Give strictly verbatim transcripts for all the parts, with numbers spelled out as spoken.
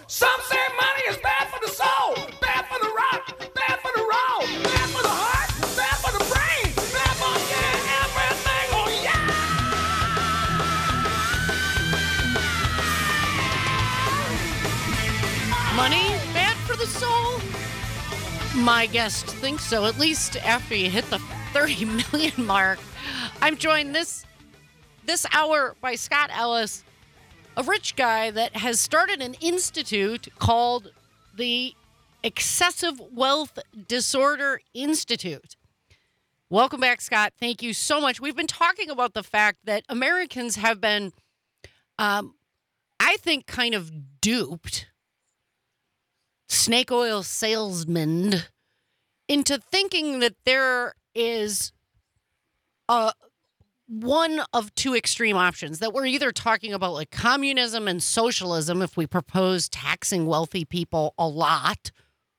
Some say money is bad for the soul, bad for the rock, bad for the roll, bad for the heart, bad for the brain, bad for yeah, everything. Oh yeah! Money bad for the soul? My guest thinks so, at least after you hit the thirty million mark. I'm joined this this hour by Scott Ellis, a rich guy that has started an institute called the Excessive Wealth Disorder Institute. Welcome back, Scott. Thank you so much. We've been talking about the fact that Americans have been, um, I think, kind of duped, snake oil salesmen, into thinking that there is a one of two extreme options, that we're either talking about like communism and socialism if we propose taxing wealthy people a lot,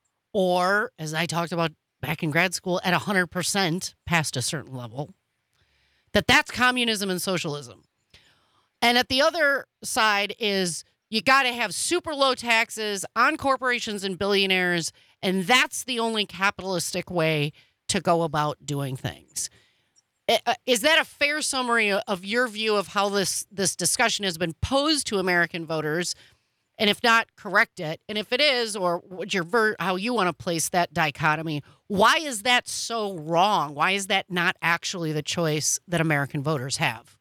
or, as I talked about back in grad school, at one hundred percent past a certain level, that that's communism and socialism. And at the other side is you got to have super low taxes on corporations and billionaires, and that's the only capitalistic way to go about doing things. Is that a fair summary of your view of how this, this discussion has been posed to American voters? And if not, correct it. And if it is, or what your ver- how you want to place that dichotomy, why is that so wrong? Why is that not actually the choice that American voters have?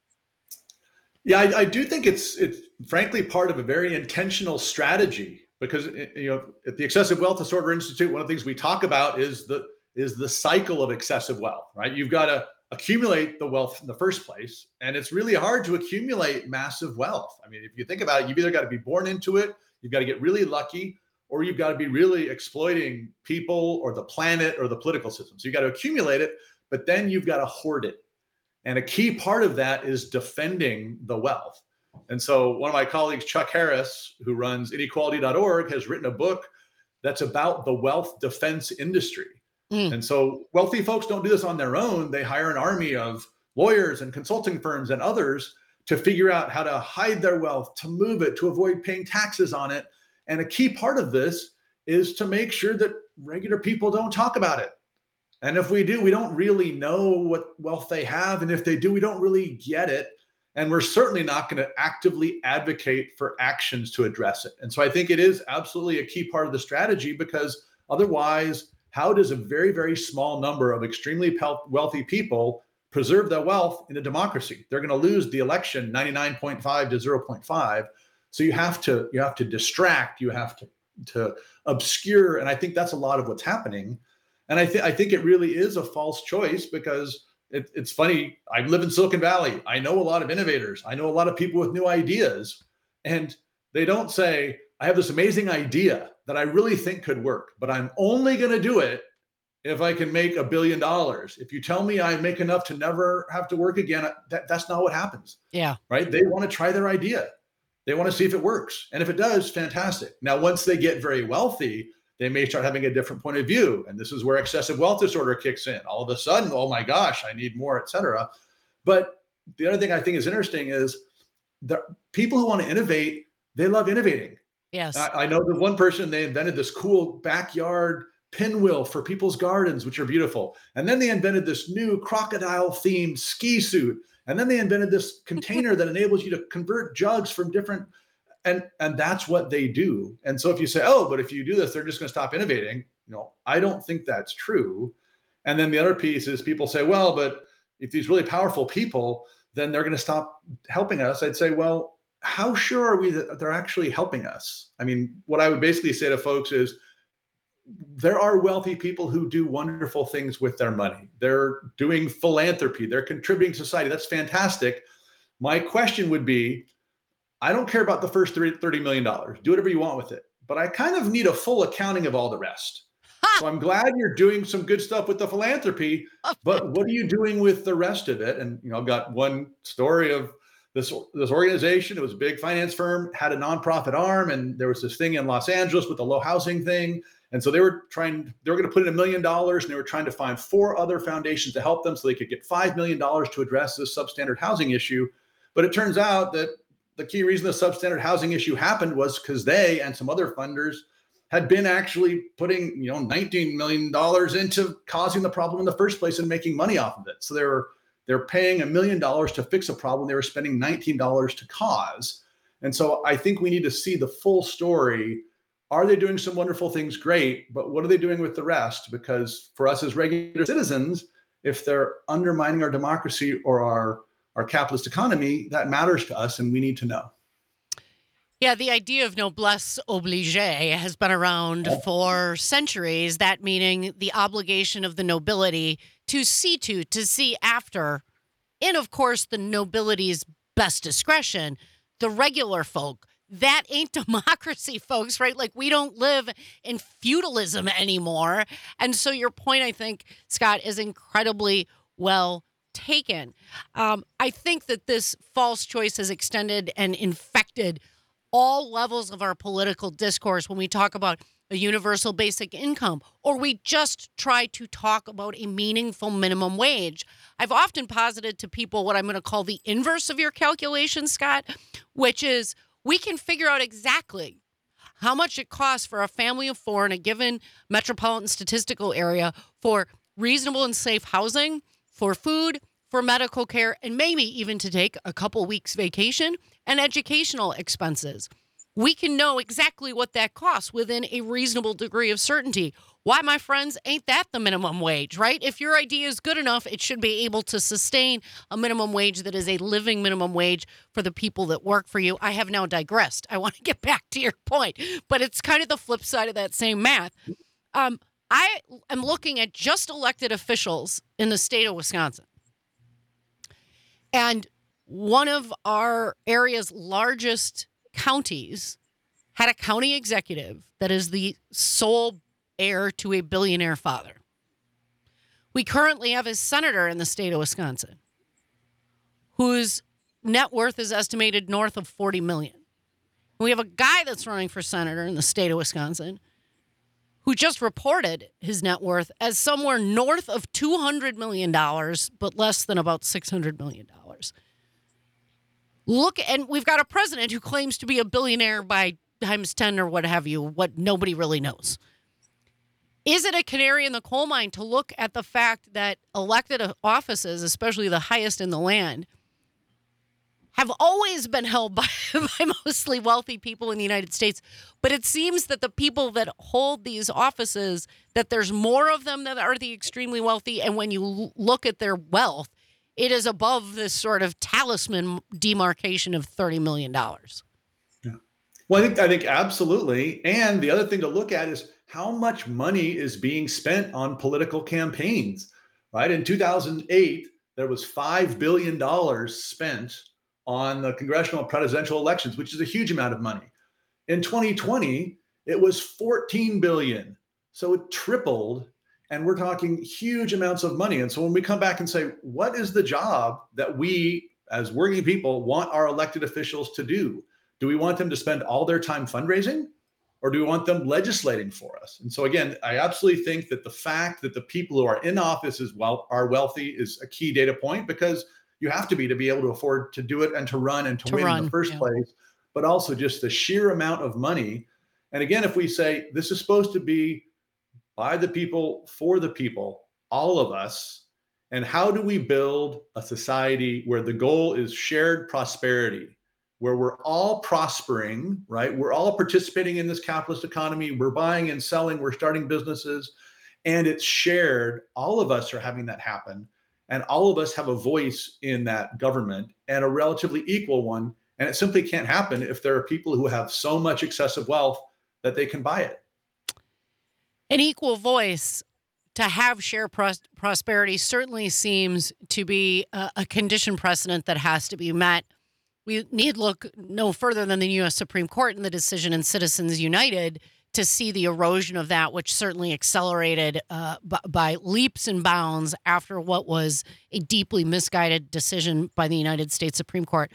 Yeah, I, I do think it's it's frankly part of a very intentional strategy, because you know at the Excessive Wealth Disorder Institute, one of the things we talk about is the is the cycle of excessive wealth. Right, you've got to accumulate the wealth in the first place. And it's really hard to accumulate massive wealth. I mean, if you think about it, you've either got to be born into it, you've got to get really lucky, or you've got to be really exploiting people or the planet or the political system. So you've got to accumulate it, but then you've got to hoard it. And a key part of that is defending the wealth. And so one of my colleagues, Chuck Harris, who runs inequality dot org, has written a book that's about the wealth defense industry. Mm. And so wealthy folks don't do this on their own. They hire an army of lawyers and consulting firms and others to figure out how to hide their wealth, to move it, to avoid paying taxes on it. And a key part of this is to make sure that regular people don't talk about it. And if we do, we don't really know what wealth they have. And if they do, we don't really get it. And we're certainly not going to actively advocate for actions to address it. And so I think it is absolutely a key part of the strategy, because otherwise, how does a very, very small number of extremely wealthy people preserve their wealth in a democracy? They're going to lose the election ninety-nine point five to zero point five. So you have to you have to distract, you have to, to obscure. And I think that's a lot of what's happening. And I, th- I think it really is a false choice, because it, it's funny. I live in Silicon Valley. I know a lot of innovators. I know a lot of people with new ideas. And they don't say, I have this amazing idea that I really think could work, but I'm only going to do it if I can make a billion dollars. If you tell me I make enough to never have to work again, that, that's not what happens. Yeah. Right. They want to try their idea. They want to see if it works. And if it does, fantastic. Now, once they get very wealthy, they may start having a different point of view. And this is where excessive wealth disorder kicks in. All of a sudden, oh my gosh, I need more, et cetera. But the other thing I think is interesting is the people who want to innovate, they love innovating. Yes. I, I know the one person, they invented this cool backyard pinwheel for people's gardens, which are beautiful. And then they invented this new crocodile themed ski suit. And then they invented this container that enables you to convert jugs from different, and, and that's what they do. And so if you say, oh, but if you do this, they're just going to stop innovating. You know, I don't think that's true. And then the other piece is people say, well, but if these really powerful people, then they're going to stop helping us. I'd say, well, how sure are we that they're actually helping us? I mean, what I would basically say to folks is there are wealthy people who do wonderful things with their money. They're doing philanthropy. They're contributing to society. That's fantastic. My question would be, I don't care about the first thirty million dollars. Do whatever you want with it. But I kind of need a full accounting of all the rest. Ha! So I'm glad you're doing some good stuff with the philanthropy, but what are you doing with the rest of it? And, you know, I've got one story of This, this organization, it was a big finance firm, had a nonprofit arm, and there was this thing in Los Angeles with the low housing thing. And so they were trying, they were going to put in a million dollars, and they were trying to find four other foundations to help them so they could get five million dollars to address this substandard housing issue. But it turns out that the key reason the substandard housing issue happened was because they and some other funders had been actually putting, you know, nineteen million dollars into causing the problem in the first place and making money off of it. So they were they're paying a million dollars to fix a problem they were spending nineteen dollars to cause. And so I think we need to see the full story. Are they doing some wonderful things? Great. But what are they doing with the rest? Because for us as regular citizens, if they're undermining our democracy or our, our capitalist economy, that matters to us and we need to know. Yeah, the idea of noblesse oblige has been around for centuries, that meaning the obligation of the nobility to see to, to see after, and of course, the nobility's best discretion, the regular folk. That ain't democracy, folks, right? Like, we don't live in feudalism anymore. And so your point, I think, Scott, is incredibly well taken. Um, I think that this false choice has extended and infected all levels of our political discourse when we talk about a universal basic income, or we just try to talk about a meaningful minimum wage. I've often posited to people what I'm going to call the inverse of your calculation, Scott, which is we can figure out exactly how much it costs for a family of four in a given metropolitan statistical area for reasonable and safe housing, for food, for medical care, and maybe even to take a couple weeks vacation and educational expenses. We can know exactly what that costs within a reasonable degree of certainty. Why, my friends, ain't that the minimum wage, right? If your idea is good enough, it should be able to sustain a minimum wage that is a living minimum wage for the people that work for you. I have now digressed. I want to get back to your point, but it's kind of the flip side of that same math. Um, I am looking at just elected officials in the state of Wisconsin. And one of our area's largest counties had a county executive that is the sole heir to a billionaire father. We currently have a senator in the state of Wisconsin whose net worth is estimated north of forty million dollars. We have a guy that's running for senator in the state of Wisconsin who just reported his net worth as somewhere north of two hundred million dollars, but less than about six hundred million dollars. Look, and we've got a president who claims to be a billionaire by times ten or what have you, what nobody really knows. Is it a canary in the coal mine to look at the fact that elected offices, especially the highest in the land, have always been held by, by mostly wealthy people in the United States? But it seems that the people that hold these offices, that there's more of them that are the extremely wealthy. And when you look at their wealth, it is above this sort of talisman demarcation of thirty million dollars. Yeah. Well, I think, I think absolutely. And the other thing to look at is how much money is being spent on political campaigns, right? In two thousand eight, there was five billion dollars spent on the congressional and presidential elections, which is a huge amount of money. In twenty twenty, it was fourteen billion dollars. So it tripled. And we're talking huge amounts of money. And so when we come back and say, what is the job that we as working people want our elected officials to do? Do we want them to spend all their time fundraising, or do we want them legislating for us? And so again, I absolutely think that the fact that the people who are in office is well, are wealthy is a key data point, because you have to be to be able to afford to do it and to run and to, to win run, in the first yeah. place, but also just the sheer amount of money. And again, if we say this is supposed to be by the people, for the people, all of us. And how do we build a society where the goal is shared prosperity, where we're all prospering, right? We're all participating in this capitalist economy. We're buying and selling, we're starting businesses, and it's shared. All of us are having that happen. And all of us have a voice in that government, and a relatively equal one. And it simply can't happen if there are people who have so much excessive wealth that they can buy it. An equal voice to have shared pros- prosperity certainly seems to be a, a condition precedent that has to be met. We need look no further than the U S Supreme Court in the decision in Citizens United to see the erosion of that, which certainly accelerated uh, b- by leaps and bounds after what was a deeply misguided decision by the United States Supreme Court.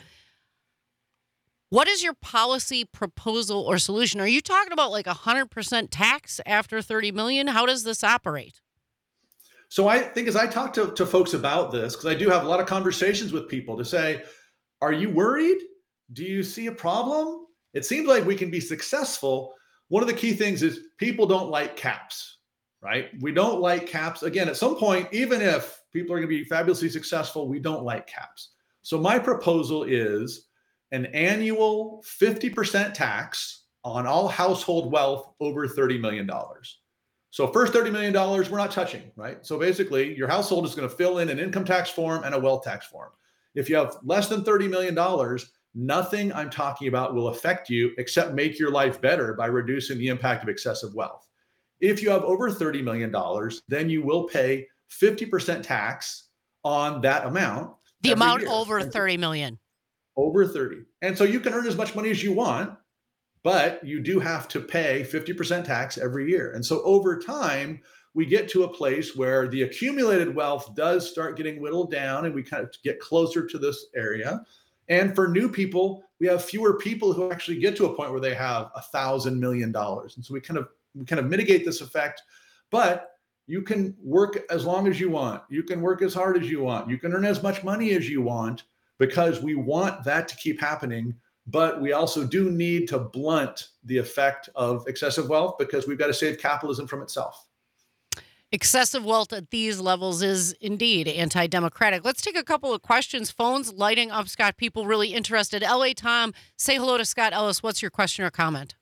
What is your policy proposal or solution? Are you talking about like one hundred percent tax after thirty million dollars? How does this operate? So I think as I talk to, to folks about this, because I do have a lot of conversations with people to say, are you worried Do you see a problem? It seems like we can be successful. One of the key things is people don't like caps, right? We don't like caps. Again, at some point, even if people are going to be fabulously successful, we don't like caps. So my proposal is an annual fifty percent tax on all household wealth over thirty million dollars. So first thirty million dollars, we're not touching, right? So basically your household is going to fill in an income tax form and a wealth tax form. If you have less than thirty million dollars, nothing I'm talking about will affect you except make your life better by reducing the impact of excessive wealth. If you have over thirty million dollars, then you will pay fifty percent tax on that amount. The amount year. over thirty million. Over thirty. And so you can earn as much money as you want, but you do have to pay fifty percent tax every year. And so over time, we get to a place where the accumulated wealth does start getting whittled down and we kind of get closer to this area. And for new people, we have fewer people who actually get to a point where they have a thousand million dollars. And so we kind of we kind of mitigate this effect, but you can work as long as you want. You can work as hard as you want. You can earn as much money as you want because we want that to keep happening. But we also do need to blunt the effect of excessive wealth because we've got to save capitalism from itself. Excessive wealth at these levels is indeed anti-democratic. Let's take a couple of questions. Phones lighting up, Scott. People really interested. L A Tom, say hello to Scott Ellis. What's your question or comment?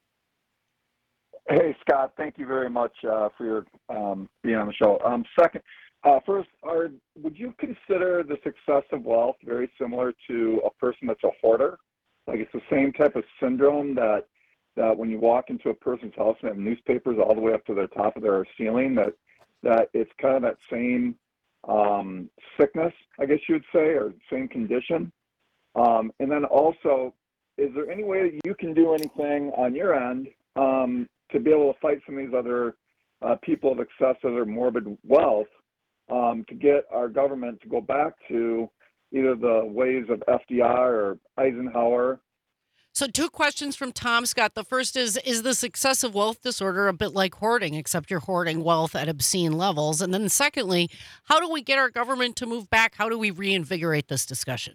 Hey, Scott. Thank you very much uh, for your um, being on the show. Um, second, uh, first, are, would you consider this excessive wealth very similar to a person that's a hoarder? Like it's the same type of syndrome that that when you walk into a person's house and have newspapers all the way up to the top of their ceiling, that that it's kind of that same um, sickness, I guess you would say, or same condition. Um, and then also, is there any way that you can do anything on your end um, to be able to fight some of these other uh, people of excessive or morbid wealth um, to get our government to go back to either the ways of F D R or Eisenhower? So two questions from Tom Scott. The first is, is this excessive wealth disorder a bit like hoarding, except you're hoarding wealth at obscene levels? And then secondly, how do we get our government to move back? How do we reinvigorate this discussion?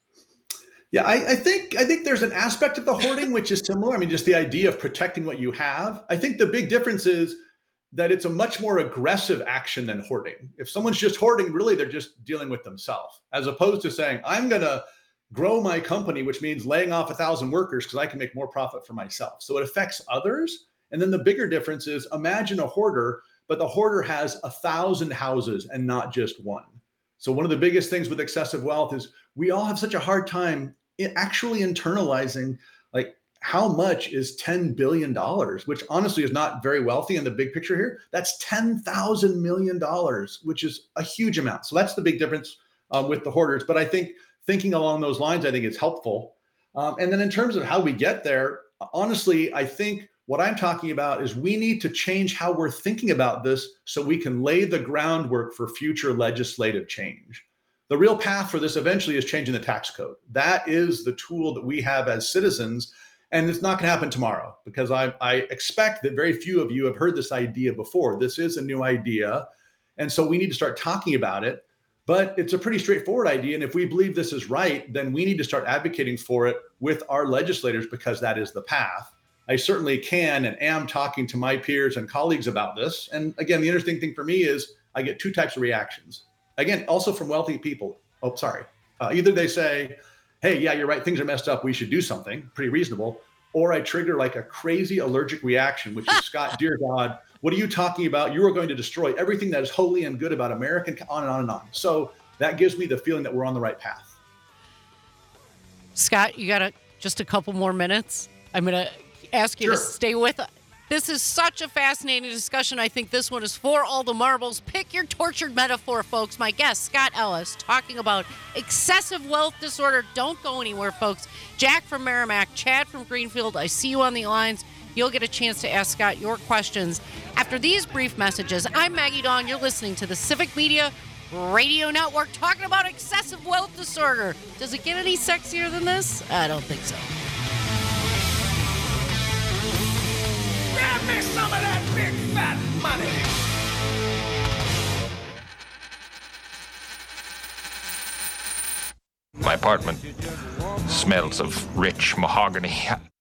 Yeah, I, I think I think there's an aspect of the hoarding which is similar. I mean, just the idea of protecting what you have. I think the big difference is that it's a much more aggressive action than hoarding. If someone's just hoarding, really they're just dealing with themselves, as opposed to saying, I'm going to grow my company, which means laying off a thousand workers because I can make more profit for myself. So it affects others. And then the bigger difference is imagine a hoarder, but the hoarder has a thousand houses and not just one. So one of the biggest things with excessive wealth is we all have such a hard time in actually internalizing like how much is ten billion dollars, which honestly is not very wealthy in the big picture here. That's ten thousand million dollars, which is a huge amount. So that's the big difference um, with the hoarders. But I think thinking along those lines, I think it's helpful. Um, and then in terms of how we get there, honestly, I think what I'm talking about is we need to change how we're thinking about this so we can lay the groundwork for future legislative change. The real path for this eventually is changing the tax code. That is the tool that we have as citizens. And it's not going to happen tomorrow because I, I expect that very few of you have heard this idea before. This is a new idea. And so we need to start talking about it. But it's a pretty straightforward idea. And if we believe this is right, then we need to start advocating for it with our legislators because that is the path. I certainly can and am talking to my peers and colleagues about this. And again, the interesting thing for me is I get two types of reactions. Again, also from wealthy people. Oh, sorry. Uh, either they say, hey, yeah, you're right. Things are messed up. We should do something. Pretty reasonable. Or I trigger like a crazy allergic reaction, which is, Scott, dear God, what are you talking about? You are going to destroy everything that is holy and good about American, on and on and on. So that gives me the feeling that we're on the right path. Scott, you got a, just a couple more minutes. I'm going to ask you Sure. to stay with us. This is such a fascinating discussion. I think this one is for all the marbles. Pick your tortured metaphor, folks. My guest, Scott Ellis, talking about excessive wealth disorder. Don't go anywhere, folks. Jack from Merrimack, Chad from Greenfield. I see you on the lines. You'll get a chance to ask Scott your questions after these brief messages. I'm Maggie Dawn. You're listening to the Civic Media Radio Network talking about excessive wealth disorder. Does it get any sexier than this? I don't think so. Grab me some of that big fat money. My apartment smells of rich mahogany.